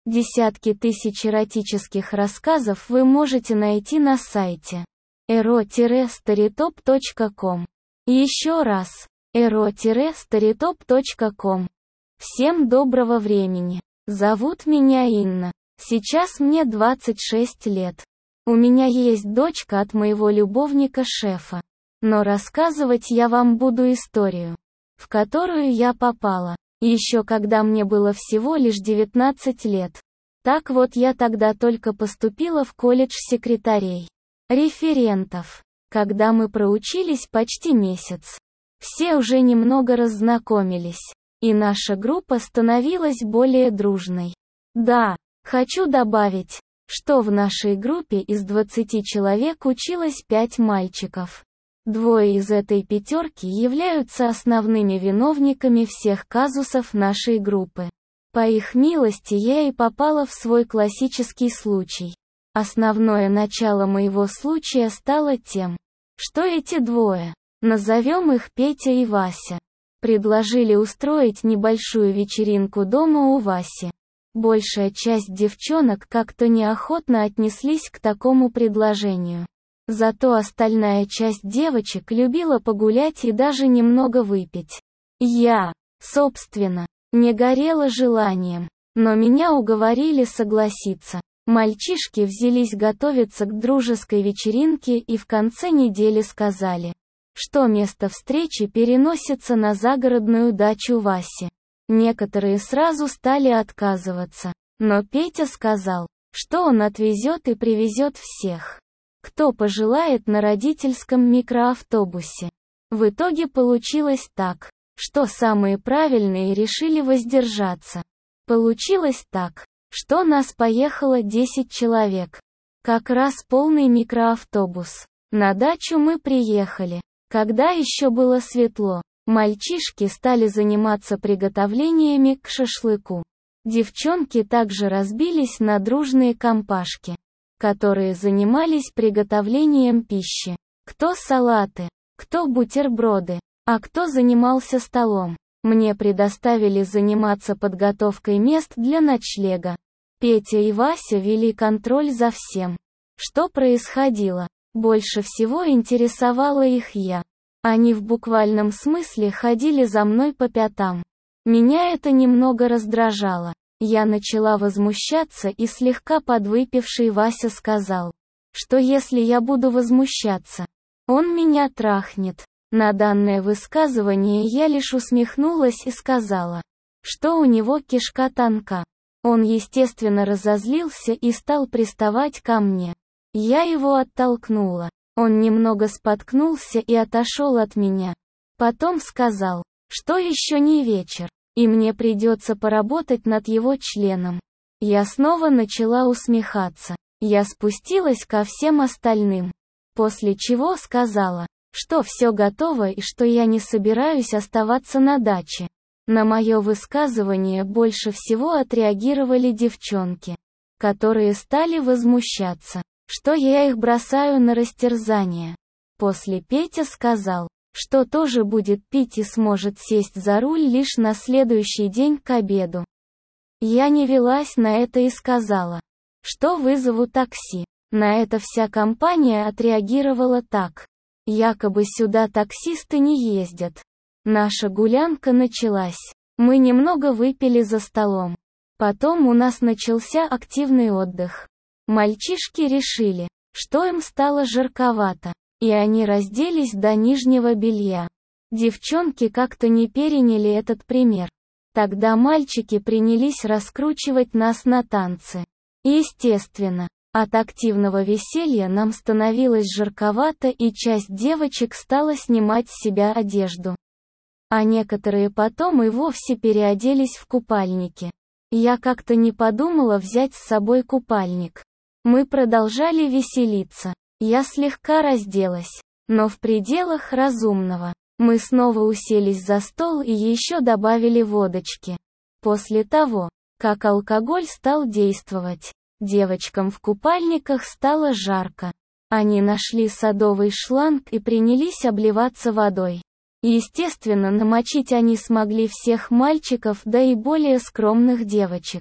Десятки тысяч эротических рассказов вы можете найти на сайте ero-storytop.com. Еще раз, ero-storytop.com. Всем доброго времени. Зовут меня Инна. Сейчас мне 26 лет. У меня есть дочка от моего любовника-шефа. Но рассказывать я вам буду историю, в которую я попала, еще когда мне было всего лишь 19 лет. Так вот, я тогда только поступила в колледж секретарей, референтов. Когда мы проучились почти месяц, все уже немного раззнакомились, и наша группа становилась более дружной. Да, хочу добавить, что в нашей группе из 20 человек училось 5 мальчиков. Двое из этой пятерки являются основными виновниками всех казусов нашей группы. По их милости я и попала в свой классический случай. Основное начало моего случая стало тем, что эти двое, назовем их Петя и Вася, предложили устроить небольшую вечеринку дома у Васи. Большая часть девчонок как-то неохотно отнеслись к такому предложению. Зато остальная часть девочек любила погулять и даже немного выпить. Я, собственно, не горела желанием, но меня уговорили согласиться. Мальчишки взялись готовиться к дружеской вечеринке и в конце недели сказали, что место встречи переносится на загородную дачу Васи. Некоторые сразу стали отказываться, но Петя сказал, что он отвезет и привезет всех, кто пожелает, на родительском микроавтобусе. В итоге получилось так, что самые правильные решили воздержаться. Получилось так, что нас поехало 10 человек. Как раз полный микроавтобус. На дачу мы приехали, когда еще было светло. Мальчишки стали заниматься приготовлениями к шашлыку. Девчонки также разбились на дружные компашки, которые занимались приготовлением пищи. Кто салаты, кто бутерброды, а кто занимался столом. Мне предоставили заниматься подготовкой мест для ночлега. Петя и Вася вели контроль за всем, что происходило. Больше всего интересовала их я. Они в буквальном смысле ходили за мной по пятам. Меня это немного раздражало. Я начала возмущаться, и слегка подвыпивший Вася сказал, что если я буду возмущаться, он меня трахнет. На данное высказывание я лишь усмехнулась и сказала, что у него кишка тонка. Он естественно разозлился и стал приставать ко мне. Я его оттолкнула. Он немного споткнулся и отошел от меня. Потом сказал, что еще не вечер, и мне придется поработать над его членом. Я снова начала усмехаться. Я спустилась ко всем остальным. После чего сказала, что все готово и что я не собираюсь оставаться на даче. На мое высказывание больше всего отреагировали девчонки, которые стали возмущаться, что я их бросаю на растерзание. После Петя сказал, что тоже будет пить и сможет сесть за руль лишь на следующий день к обеду. Я не велась на это и сказала, что вызову такси. На это вся компания отреагировала так. Якобы сюда таксисты не ездят. Наша гулянка началась. Мы немного выпили за столом. Потом у нас начался активный отдых. Мальчишки решили, что им стало жарковато, и они разделись до нижнего белья. Девчонки как-то не переняли этот пример. Тогда мальчики принялись раскручивать нас на танцы. Естественно, от активного веселья нам становилось жарковато, и часть девочек стала снимать с себя одежду. А некоторые потом и вовсе переоделись в купальники. Я как-то не подумала взять с собой купальник. Мы продолжали веселиться. Я слегка разделась, но в пределах разумного. Мы снова уселись за стол и еще добавили водочки. После того, как алкоголь стал действовать, девочкам в купальниках стало жарко. Они нашли садовый шланг и принялись обливаться водой. Естественно, намочить они смогли всех мальчиков, да и более скромных девочек.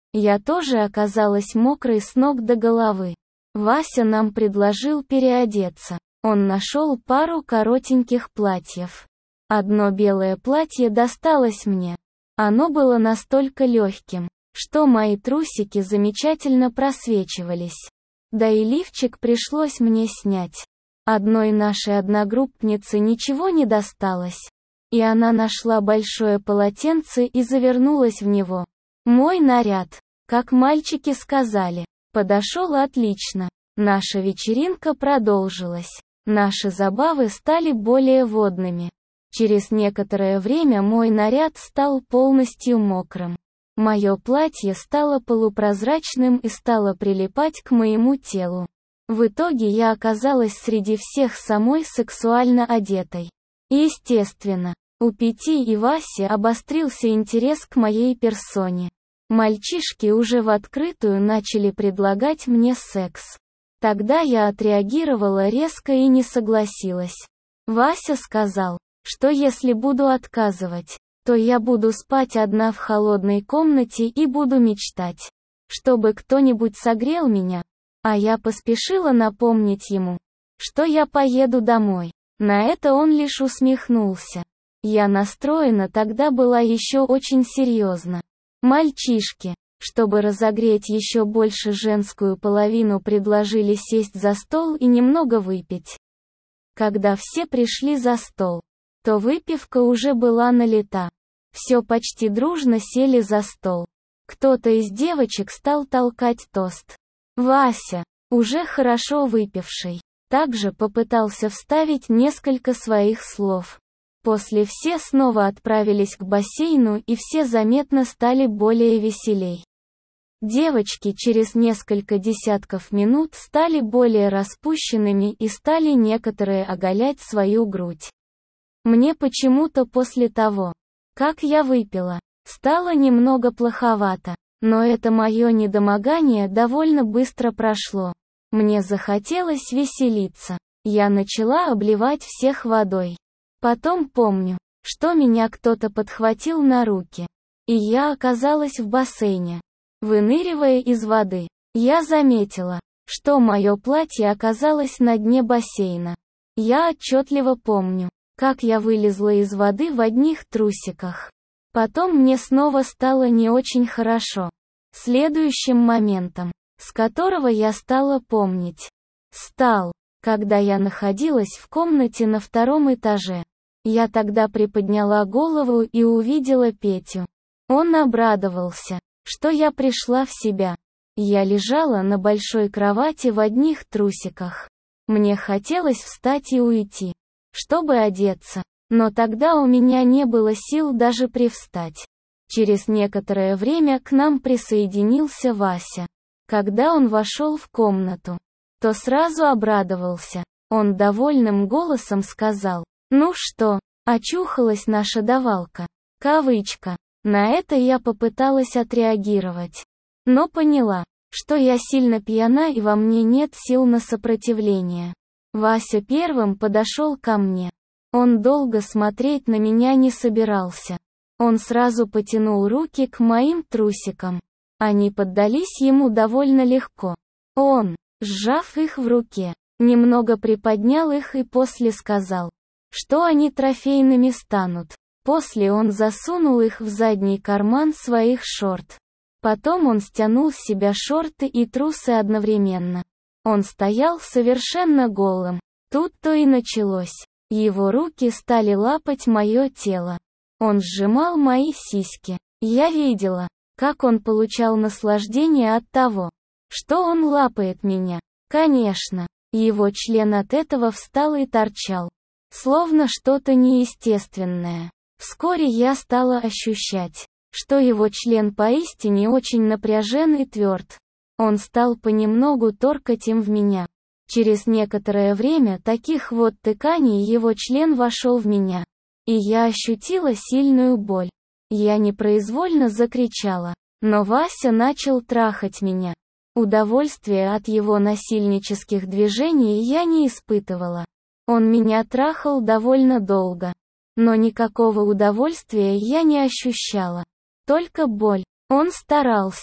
Я тоже оказалась мокрой с ног до головы. Вася нам предложил переодеться. Он нашел пару коротеньких платьев. Одно белое платье досталось мне. Оно было настолько легким, что мои трусики замечательно просвечивались. Да и лифчик пришлось мне снять. Одной нашей одногруппнице ничего не досталось. И она нашла большое полотенце и завернулась в него. Мой наряд, как мальчики сказали, подошел отлично. Наша вечеринка продолжилась. Наши забавы стали более водными. Через некоторое время мой наряд стал полностью мокрым. Мое платье стало полупрозрачным и стало прилипать к моему телу. В итоге я оказалась среди всех самой сексуально одетой. Естественно, у Пети и Васи обострился интерес к моей персоне. Мальчишки уже в открытую начали предлагать мне секс. Тогда я отреагировала резко и не согласилась. Вася сказал, что если буду отказывать, то я буду спать одна в холодной комнате и буду мечтать, чтобы кто-нибудь согрел меня. А я поспешила напомнить ему, что я поеду домой. На это он лишь усмехнулся. Я настроена тогда была еще очень серьезно. Мальчишки, чтобы разогреть еще больше женскую половину, предложили сесть за стол и немного выпить. Когда все пришли за стол, то выпивка уже была налита. Все почти дружно сели за стол. Кто-то из девочек стал толкать тост. Вася, уже хорошо выпивший, также попытался вставить несколько своих слов. После все снова отправились к бассейну и все заметно стали более веселей. Девочки через несколько десятков минут стали более распущенными и стали некоторые оголять свою грудь. Мне почему-то после того, как я выпила, стало немного плоховато, но это мое недомогание довольно быстро прошло. Мне захотелось веселиться. Я начала обливать всех водой. Потом помню, что меня кто-то подхватил на руки, и я оказалась в бассейне. Выныривая из воды, я заметила, что мое платье оказалось на дне бассейна. Я отчетливо помню, как я вылезла из воды в одних трусиках. Потом мне снова стало не очень хорошо. Следующим моментом, с которого я стала помнить, стал, когда я находилась в комнате на втором этаже. Я тогда приподняла голову и увидела Петю. Он обрадовался, что я пришла в себя. Я лежала на большой кровати в одних трусиках. Мне хотелось встать и уйти, чтобы одеться, но тогда у меня не было сил даже привстать. Через некоторое время к нам присоединился Вася. Когда он вошел в комнату, то сразу обрадовался. Он довольным голосом сказал: «Ну что, очухалась наша давалка?» Кавычка. На это я попыталась отреагировать, но поняла, что я сильно пьяна и во мне нет сил на сопротивление. Вася первым подошел ко мне. Он долго смотреть на меня не собирался. Он сразу потянул руки к моим трусикам. Они поддались ему довольно легко. Он, сжав их в руке, немного приподнял их и после сказал, что они трофейными станут. После он засунул их в задний карман своих шорт. Потом он стянул с себя шорты и трусы одновременно. Он стоял совершенно голым. Тут-то и началось. Его руки стали лапать мое тело. Он сжимал мои сиськи. Я видела, как он получал наслаждение от того, что он лапает меня. Конечно, его член от этого встал и торчал, словно что-то неестественное. Вскоре я стала ощущать, что его член поистине очень напряжен и тверд. Он стал понемногу торкать им в меня. Через некоторое время таких вот тыканий его член вошел в меня, и я ощутила сильную боль. Я непроизвольно закричала, но Вася начал трахать меня. Удовольствия от его насильнических движений я не испытывала. Он меня трахал довольно долго, но никакого удовольствия я не ощущала. Только боль. Он старался,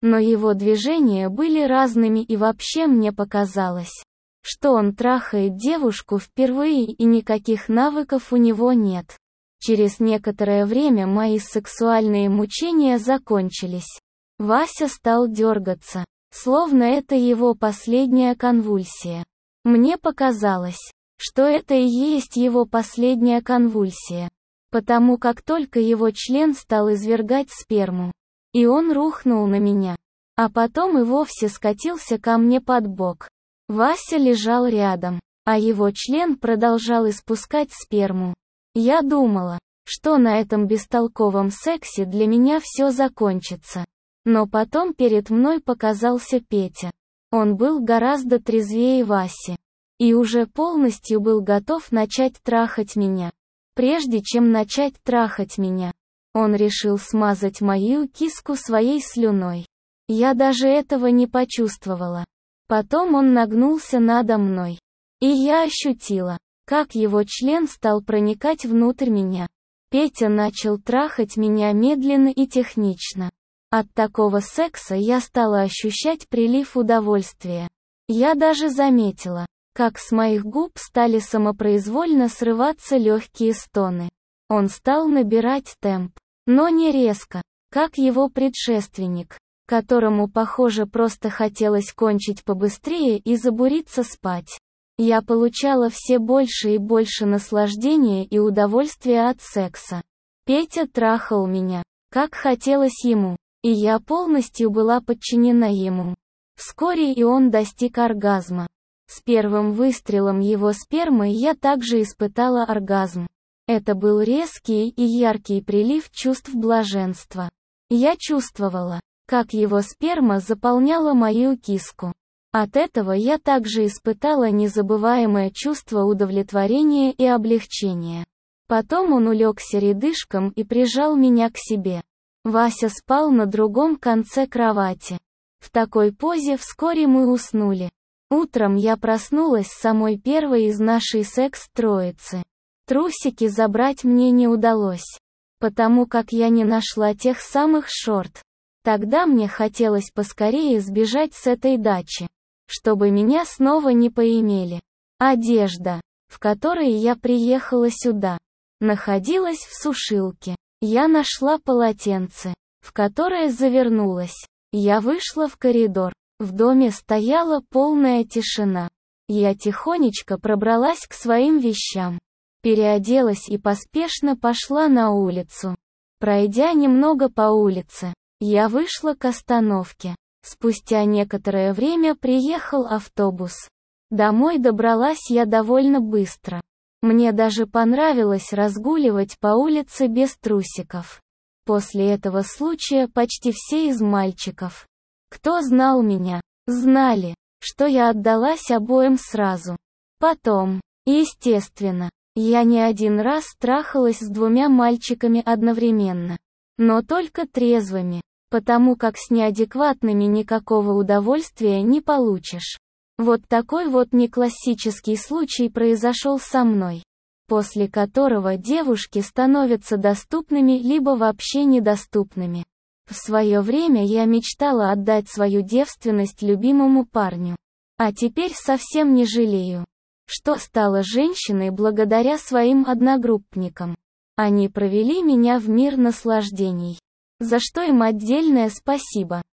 Но его движения были разными, и вообще мне показалось, что он трахает девушку впервые и никаких навыков у него нет. Через некоторое время мои сексуальные мучения закончились. Вася стал дергаться, словно это его последняя конвульсия. Мне показалось, что это и есть его последняя конвульсия, потому как только его член стал извергать сперму, и он рухнул на меня, а потом и вовсе скатился ко мне под бок. Вася лежал рядом, а его член продолжал испускать сперму. Я думала, что на этом бестолковом сексе для меня все закончится. Но потом перед мной показался Петя. Он был гораздо трезвее Васи. И уже полностью был готов начать трахать меня. Прежде чем начать трахать меня, он решил смазать мою киску своей слюной. Я даже этого не почувствовала. Потом он нагнулся надо мной. И я ощутила, как его член стал проникать внутрь меня. Петя начал трахать меня медленно и технично. От такого секса я стала ощущать прилив удовольствия. Я даже заметила, как с моих губ стали самопроизвольно срываться легкие стоны. Он стал набирать темп, но не резко, как его предшественник, которому, похоже, просто хотелось кончить побыстрее и забуриться спать. Я получала все больше и больше наслаждения и удовольствия от секса. Петя трахал меня, как хотелось ему, и я полностью была подчинена ему. Вскоре и он достиг оргазма. С первым выстрелом его спермы я также испытала оргазм. Это был резкий и яркий прилив чувств блаженства. Я чувствовала, как его сперма заполняла мою киску. От этого я также испытала незабываемое чувство удовлетворения и облегчения. Потом он улегся рядышком и прижал меня к себе. Вася спал на другом конце кровати. В такой позе вскоре мы уснули. Утром я проснулась самой первой из нашей секс-троицы. Трусики забрать мне не удалось, потому как я не нашла тех самых шорт. Тогда мне хотелось поскорее сбежать с этой дачи, чтобы меня снова не поимели. Одежда, в которой я приехала сюда, находилась в сушилке. Я нашла полотенце, в которое завернулась. Я вышла в коридор. В доме стояла полная тишина. Я тихонечко пробралась к своим вещам, переоделась и поспешно пошла на улицу. Пройдя немного по улице, я вышла к остановке. Спустя некоторое время приехал автобус. Домой добралась я довольно быстро. Мне даже понравилось разгуливать по улице без трусиков. После этого случая почти все из мальчиков, кто знал меня, знали, что я отдалась обоим сразу. Потом, естественно, я не один раз трахалась с двумя мальчиками одновременно. Но только трезвыми, потому как с неадекватными никакого удовольствия не получишь. Вот такой вот неклассический случай произошел со мной, после которого девушки становятся доступными либо вообще недоступными. В свое время я мечтала отдать свою девственность любимому парню. А теперь совсем не жалею, что стала женщиной благодаря своим одногруппникам. Они провели меня в мир наслаждений, за что им отдельное спасибо.